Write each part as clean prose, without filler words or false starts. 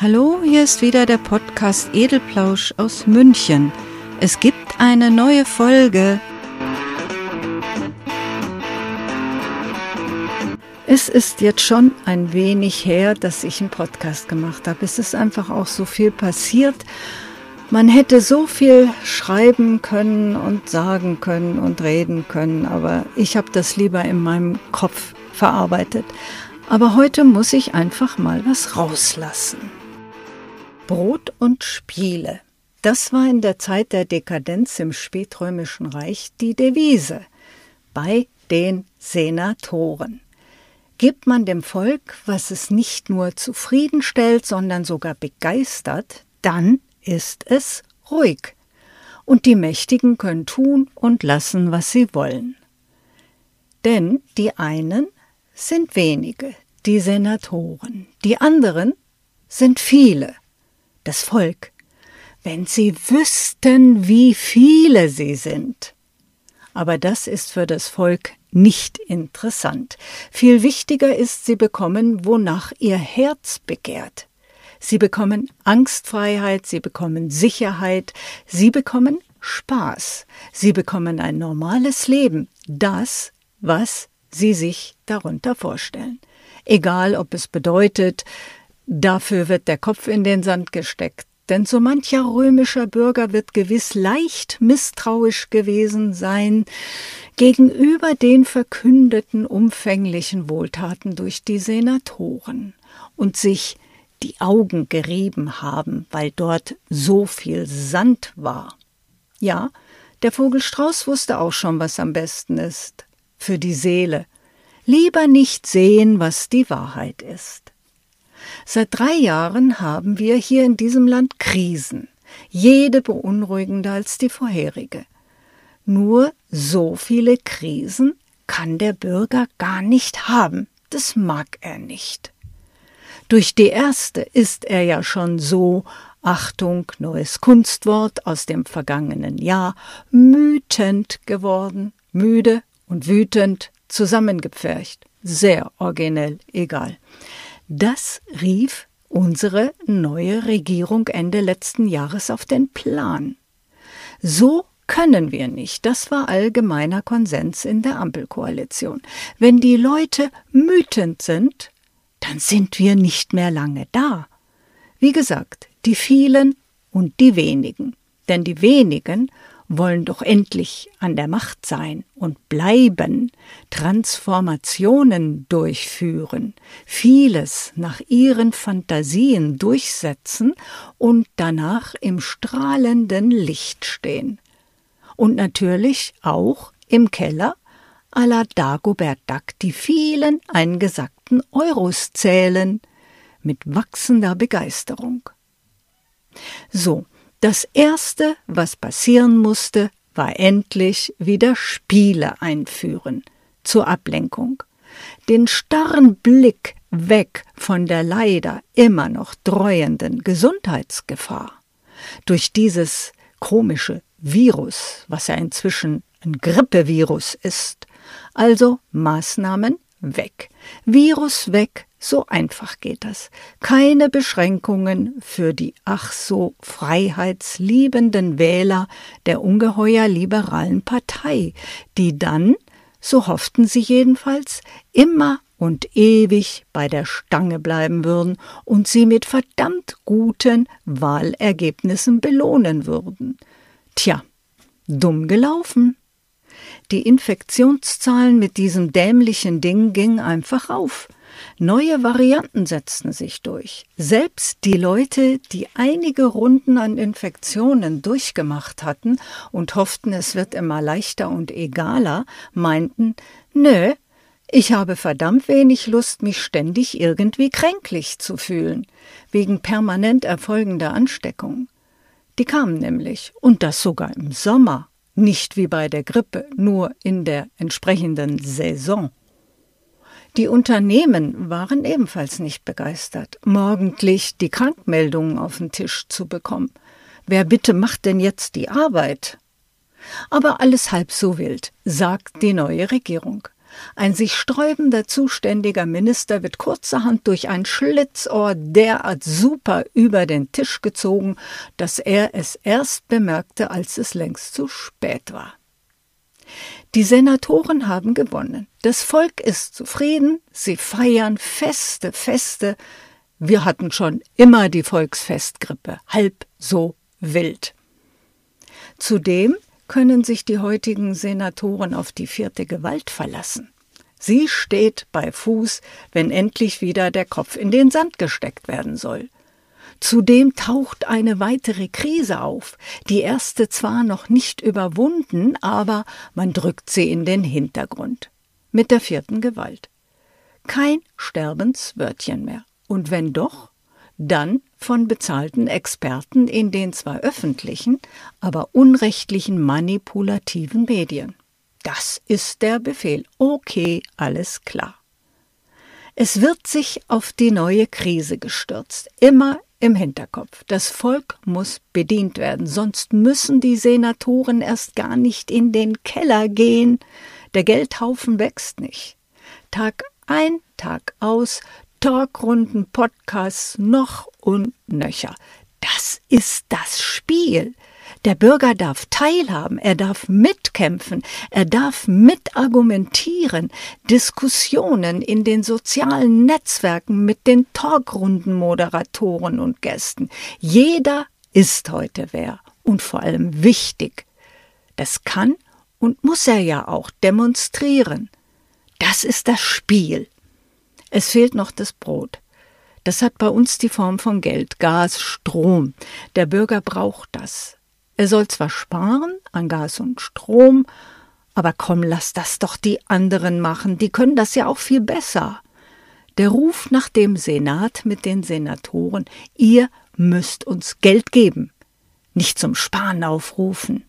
Hallo, hier ist wieder der Podcast Edelplausch aus München. Es gibt eine neue Folge. Es ist jetzt schon ein wenig her, dass ich einen Podcast gemacht habe. Es ist einfach auch so viel passiert. Man hätte so viel schreiben können und sagen können und reden können, aber ich habe das lieber in meinem Kopf verarbeitet. Aber heute muss ich einfach mal was rauslassen. Brot und Spiele. Das war in der Zeit der Dekadenz im Spätrömischen Reich die Devise bei den Senatoren. Gibt man dem Volk, was es nicht nur zufriedenstellt, sondern sogar begeistert, dann ist es ruhig. Und die Mächtigen können tun und lassen, was sie wollen. Denn die einen sind wenige, die Senatoren, die anderen sind viele. Das Volk, wenn sie wüssten, wie viele sie sind. Aber das ist für das Volk nicht interessant. Viel wichtiger ist, sie bekommen, wonach ihr Herz begehrt. Sie bekommen Angstfreiheit, sie bekommen Sicherheit, sie bekommen Spaß, sie bekommen ein normales Leben, das, was sie sich darunter vorstellen. Egal, ob es bedeutet, dafür wird der Kopf in den Sand gesteckt, denn so mancher römischer Bürger wird gewiss leicht misstrauisch gewesen sein gegenüber den verkündeten umfänglichen Wohltaten durch die Senatoren und sich die Augen gerieben haben, weil dort so viel Sand war. Ja, der Vogel Strauß wusste auch schon, was am besten ist für die Seele. Lieber nicht sehen, was die Wahrheit ist. Seit 3 Jahren haben wir hier in diesem Land Krisen, jede beunruhigender als die vorherige. Nur so viele Krisen kann der Bürger gar nicht haben, das mag er nicht. Durch die erste ist er ja schon so, Achtung, neues Kunstwort aus dem vergangenen Jahr, mütend geworden, müde und wütend zusammengepfercht, sehr originell, egal. Das rief unsere neue Regierung Ende letzten Jahres auf den Plan. So können wir nicht, das war allgemeiner Konsens in der Ampelkoalition. Wenn die Leute wütend sind, dann sind wir nicht mehr lange da. Wie gesagt, die vielen und die wenigen. Denn die wenigen wollen doch endlich an der Macht sein und bleiben, Transformationen durchführen, vieles nach ihren Fantasien durchsetzen und danach im strahlenden Licht stehen. Und natürlich auch im Keller à la Dagobert Duck die vielen eingesackten Euros zählen, mit wachsender Begeisterung. So, das Erste, was passieren musste, war endlich wieder Spiele einführen, zur Ablenkung. Den starren Blick weg von der leider immer noch dreuenden Gesundheitsgefahr. Durch dieses komische Virus, was ja inzwischen ein Grippevirus ist. Also Maßnahmen weg. Virus weg, so einfach geht das. Keine Beschränkungen für die ach so freiheitsliebenden Wähler der ungeheuer liberalen Partei, die dann, so hofften sie jedenfalls, immer und ewig bei der Stange bleiben würden und sie mit verdammt guten Wahlergebnissen belohnen würden. Tja, dumm gelaufen. Die Infektionszahlen mit diesem dämlichen Ding gingen einfach auf. Neue Varianten setzten sich durch. Selbst die Leute, die einige Runden an Infektionen durchgemacht hatten und hofften, es wird immer leichter und egaler, meinten, nö, ich habe verdammt wenig Lust, mich ständig irgendwie kränklich zu fühlen, wegen permanent erfolgender Ansteckung. Die kamen nämlich, und das sogar im Sommer. Nicht wie bei der Grippe, nur in der entsprechenden Saison. Die Unternehmen waren ebenfalls nicht begeistert, morgendlich die Krankmeldungen auf den Tisch zu bekommen. Wer bitte macht denn jetzt die Arbeit? Aber alles halb so wild, sagt die neue Regierung. Ein sich sträubender zuständiger Minister wird kurzerhand durch ein Schlitzohr derart super über den Tisch gezogen, dass er es erst bemerkte, als es längst zu spät war. Die Senatoren haben gewonnen. Das Volk ist zufrieden, sie feiern Feste. Wir hatten schon immer die Volksfestgrippe, halb so wild. Zudem können sich die heutigen Senatoren auf die 4. Gewalt verlassen. Sie steht bei Fuß, wenn endlich wieder der Kopf in den Sand gesteckt werden soll. Zudem taucht eine weitere Krise auf, die erste zwar noch nicht überwunden, aber man drückt sie in den Hintergrund. Mit der 4. Gewalt. Kein Sterbenswörtchen mehr. Und wenn doch, dann von bezahlten Experten in den zwar öffentlichen, aber unrechtlichen manipulativen Medien. Das ist der Befehl. Okay, alles klar. Es wird sich auf die neue Krise gestürzt. Immer im Hinterkopf. Das Volk muss bedient werden, sonst müssen die Senatoren erst gar nicht in den Keller gehen. Der Geldhaufen wächst nicht. Tag ein, Tag aus, Talkrunden, Podcasts, noch und nöcher. Das ist das Spiel. Der Bürger darf teilhaben, er darf mitkämpfen, er darf mitargumentieren, Diskussionen in den sozialen Netzwerken mit den Talkrundenmoderatoren und Gästen. Jeder ist heute wer und vor allem wichtig. Das kann und muss er ja auch demonstrieren. Das ist das Spiel. Es fehlt noch das Brot. Das hat bei uns die Form von Geld, Gas, Strom. Der Bürger braucht das. Er soll zwar sparen an Gas und Strom, aber komm, lass das doch die anderen machen, die können das ja auch viel besser. Der Ruf nach dem Senat mit den Senatoren, ihr müsst uns Geld geben, nicht zum Sparen aufrufen.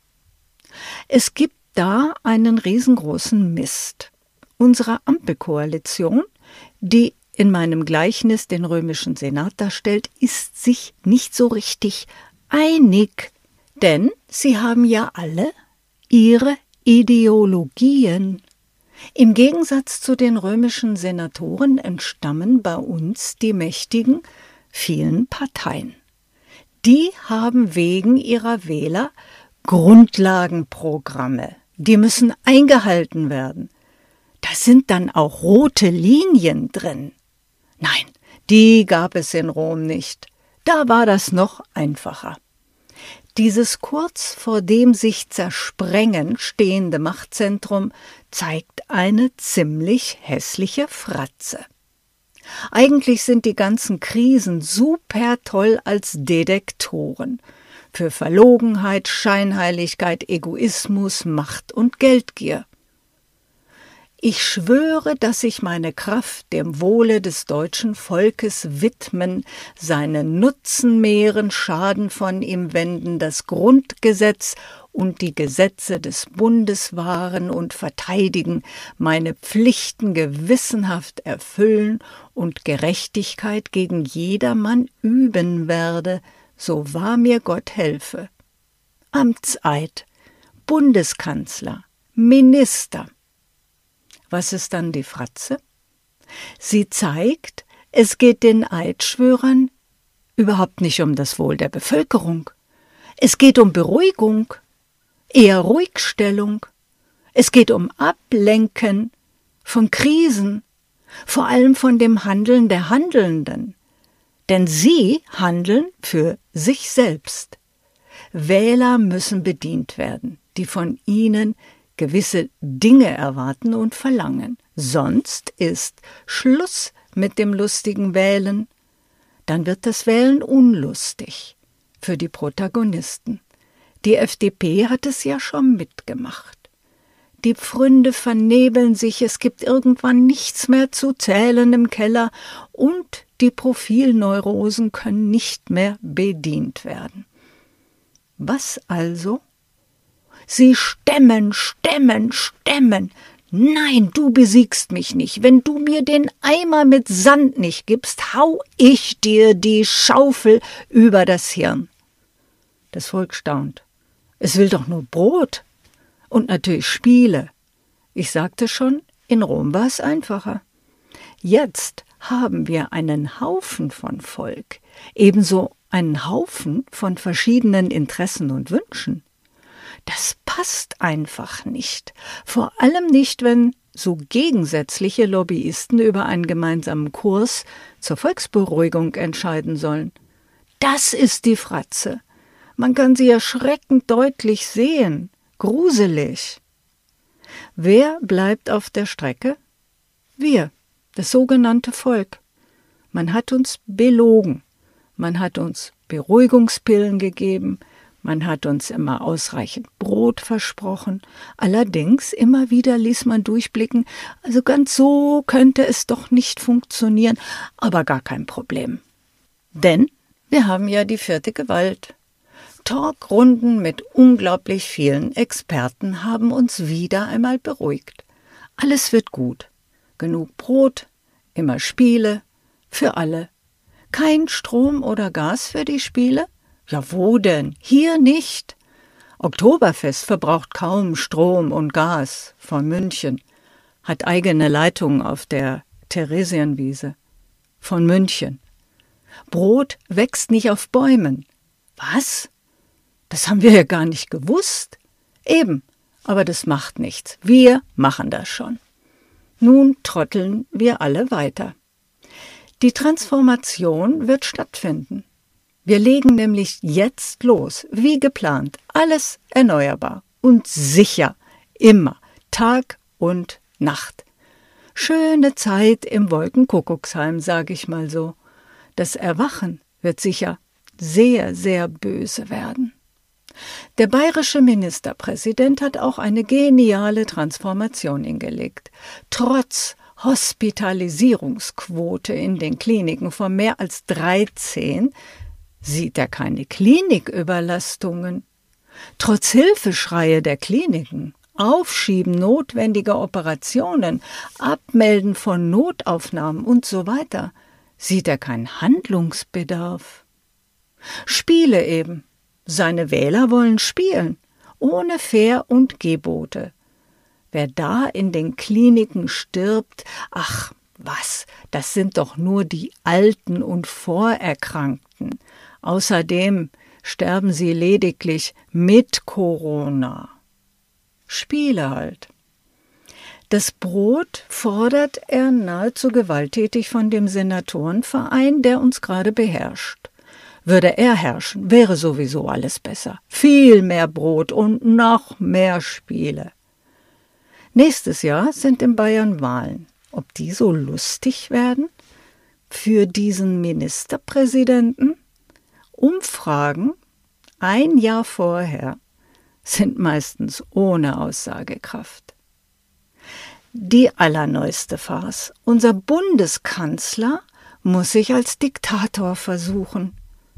Es gibt da einen riesengroßen Mist. Unsere Ampelkoalition, die in meinem Gleichnis den römischen Senat darstellt, ist sich nicht so richtig einig. Denn sie haben ja alle ihre Ideologien. Im Gegensatz zu den römischen Senatoren entstammen bei uns die mächtigen, vielen Parteien. Die haben wegen ihrer Wähler Grundlagenprogramme. Die müssen eingehalten werden. Da sind dann auch rote Linien drin. Nein, die gab es in Rom nicht. Da war das noch einfacher. Dieses kurz vor dem sich zersprengen stehende Machtzentrum zeigt eine ziemlich hässliche Fratze. Eigentlich sind die ganzen Krisen super toll als Detektoren für Verlogenheit, Scheinheiligkeit, Egoismus, Macht und Geldgier. Ich schwöre, dass ich meine Kraft dem Wohle des deutschen Volkes widmen, seine Nutzen mehren, Schaden von ihm wenden, das Grundgesetz und die Gesetze des Bundes wahren und verteidigen, meine Pflichten gewissenhaft erfüllen und Gerechtigkeit gegen jedermann üben werde, so wahr mir Gott helfe. Amtseid, Bundeskanzler, Minister. Was ist dann die Fratze? Sie zeigt, es geht den Eidschwörern überhaupt nicht um das Wohl der Bevölkerung. Es geht um Beruhigung, eher Ruhigstellung. Es geht um Ablenken von Krisen, vor allem von dem Handeln der Handelnden. Denn sie handeln für sich selbst. Wähler müssen bedient werden, die von ihnen gewisse Dinge erwarten und verlangen. Sonst ist Schluss mit dem lustigen Wählen. Dann wird das Wählen unlustig für die Protagonisten. Die FDP hat es ja schon mitgemacht. Die Pfründe vernebeln sich, es gibt irgendwann nichts mehr zu zählen im Keller und die Profilneurosen können nicht mehr bedient werden. Was also? Sie stemmen. Nein, du besiegst mich nicht. Wenn du mir den Eimer mit Sand nicht gibst, hau ich dir die Schaufel über das Hirn. Das Volk staunt. Es will doch nur Brot und natürlich Spiele. Ich sagte schon, in Rom war es einfacher. Jetzt haben wir einen Haufen von Volk, ebenso einen Haufen von verschiedenen Interessen und Wünschen. Das passt einfach nicht, vor allem nicht, wenn so gegensätzliche Lobbyisten über einen gemeinsamen Kurs zur Volksberuhigung entscheiden sollen. Das ist die Fratze. Man kann sie erschreckend deutlich sehen. Gruselig. Wer bleibt auf der Strecke? Wir, das sogenannte Volk. Man hat uns belogen. Man hat uns Beruhigungspillen gegeben. Man hat uns immer ausreichend Brot versprochen. Allerdings immer wieder ließ man durchblicken, also ganz so könnte es doch nicht funktionieren, aber gar kein Problem. Denn wir haben ja die vierte Gewalt. Talkrunden mit unglaublich vielen Experten haben uns wieder einmal beruhigt. Alles wird gut. Genug Brot, immer Spiele, für alle. Kein Strom oder Gas für die Spiele? Ja, wo denn? Hier nicht. Oktoberfest verbraucht kaum Strom und Gas von München, hat eigene Leitungen auf der Theresienwiese. Von München. Brot wächst nicht auf Bäumen. Was? Das haben wir ja gar nicht gewusst. Eben, aber das macht nichts. Wir machen das schon. Nun trotteln wir alle weiter. Die Transformation wird stattfinden. Wir legen nämlich jetzt los, wie geplant, alles erneuerbar und sicher, immer, Tag und Nacht. Schöne Zeit im Wolkenkuckucksheim, sage ich mal so. Das Erwachen wird sicher sehr, sehr böse werden. Der bayerische Ministerpräsident hat auch eine geniale Transformation hingelegt. Trotz Hospitalisierungsquote in den Kliniken von mehr als 13 sieht er keine Kliniküberlastungen. Trotz Hilfeschreie der Kliniken, Aufschieben notwendiger Operationen, Abmelden von Notaufnahmen und so weiter, sieht er keinen Handlungsbedarf. Spiele eben. Seine Wähler wollen spielen, ohne Fair- und Gebote. Wer da in den Kliniken stirbt, ach was, das sind doch nur die Alten und Vorerkrankten. Außerdem sterben sie lediglich mit Corona. Spiele halt. Das Brot fordert er nahezu gewalttätig von dem Senatorenverein, der uns gerade beherrscht. Würde er herrschen, wäre sowieso alles besser. Viel mehr Brot und noch mehr Spiele. Nächstes Jahr sind in Bayern Wahlen. Ob die so lustig werden? Für diesen Ministerpräsidenten? Umfragen ein Jahr vorher sind meistens ohne Aussagekraft. Die allerneueste Farce. Unser Bundeskanzler muss sich als Diktator versuchen.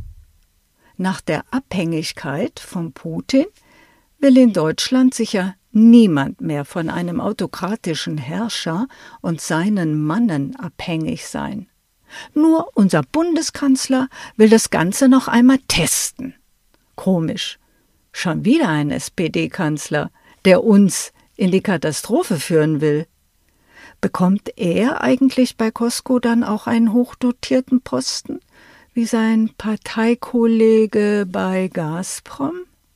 Nach der Abhängigkeit von Putin will in Deutschland sicher niemand mehr von einem autokratischen Herrscher und seinen Mannen abhängig sein. Nur unser Bundeskanzler will das Ganze noch einmal testen. Komisch. Schon wieder ein SPD-Kanzler, der uns in die Katastrophe führen will. Bekommt er eigentlich bei Costco dann auch einen hochdotierten Posten, wie sein Parteikollege bei Gazprom?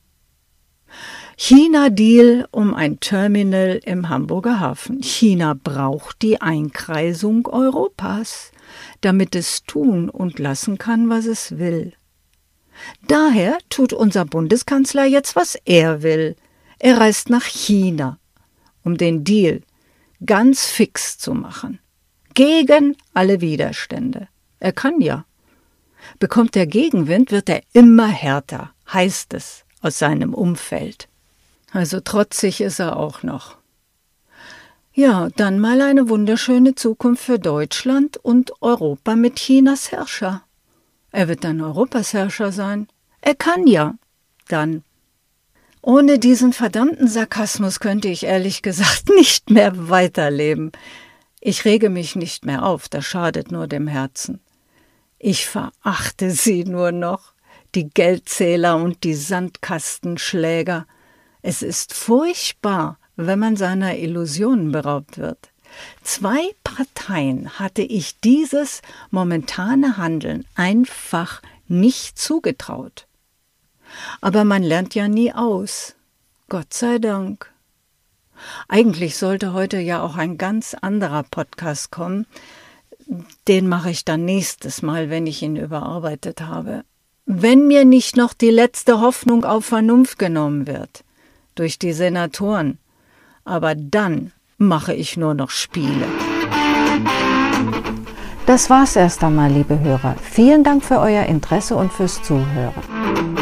China-Deal um ein Terminal im Hamburger Hafen. China braucht die Einkreisung Europas, damit es tun und lassen kann, was es will. Daher tut unser Bundeskanzler jetzt, was er will. Er reist nach China, um den Deal ganz fix zu machen. Gegen alle Widerstände. Er kann ja. Bekommt er Gegenwind, wird er immer härter, heißt es aus seinem Umfeld. Also trotzig ist er auch noch. Ja, dann mal eine wunderschöne Zukunft für Deutschland und Europa mit Chinas Herrscher. Er wird dann Europas Herrscher sein. Er kann ja. Dann. Ohne diesen verdammten Sarkasmus könnte ich ehrlich gesagt nicht mehr weiterleben. Ich rege mich nicht mehr auf, das schadet nur dem Herzen. Ich verachte sie nur noch, die Geldzähler und die Sandkastenschläger. Es ist furchtbar, wenn man seiner Illusionen beraubt wird. 2 Parteien hatte ich dieses momentane Handeln einfach nicht zugetraut. Aber man lernt ja nie aus. Gott sei Dank. Eigentlich sollte heute ja auch ein ganz anderer Podcast kommen. Den mache ich dann nächstes Mal, wenn ich ihn überarbeitet habe. Wenn mir nicht noch die letzte Hoffnung auf Vernunft genommen wird. Durch die Senatoren. Aber dann mache ich nur noch Spiele. Das war's erst einmal, liebe Hörer. Vielen Dank für euer Interesse und fürs Zuhören.